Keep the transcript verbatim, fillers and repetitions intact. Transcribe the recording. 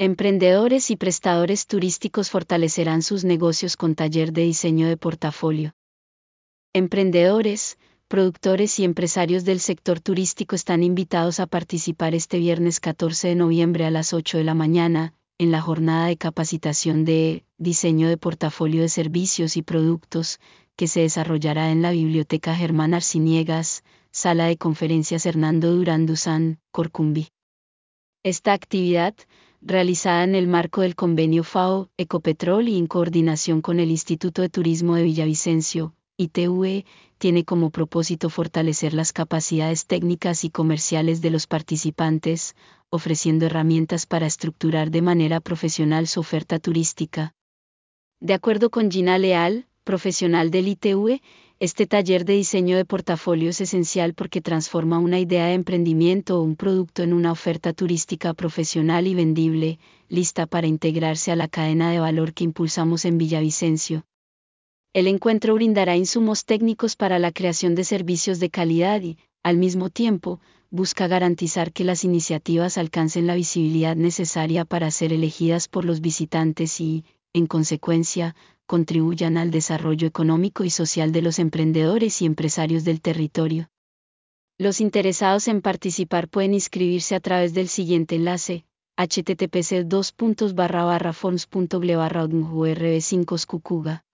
Emprendedores y prestadores turísticos fortalecerán sus negocios con taller de diseño de portafolio. Emprendedores, productores y empresarios del sector turístico están invitados a participar este viernes catorce de noviembre a las ocho de la mañana, en la jornada de capacitación de diseño de portafolio de servicios y productos, que se desarrollará en la Biblioteca Germán Arciniegas, Sala de Conferencias Hernando Durán Duzán, Corcumbi. Esta actividad, realizada en el marco del convenio FAO, Ecopetrol y en coordinación con el Instituto de Turismo de Villavicencio, I T V E, tiene como propósito fortalecer las capacidades técnicas y comerciales de los participantes, ofreciendo herramientas para estructurar de manera profesional su oferta turística. De acuerdo con Gina Leal, profesional del I T V E, este taller de diseño de portafolio es esencial porque transforma una idea de emprendimiento o un producto en una oferta turística profesional y vendible, lista para integrarse a la cadena de valor que impulsamos en Villavicencio. El encuentro brindará insumos técnicos para la creación de servicios de calidad y, al mismo tiempo, busca garantizar que las iniciativas alcancen la visibilidad necesaria para ser elegidas por los visitantes y, en consecuencia, contribuyan al desarrollo económico y social de los emprendedores y empresarios del territorio. Los interesados en participar pueden inscribirse a través del siguiente enlace: h t t p c dos puntos barra barra forms punto gle barra cinco cucuga.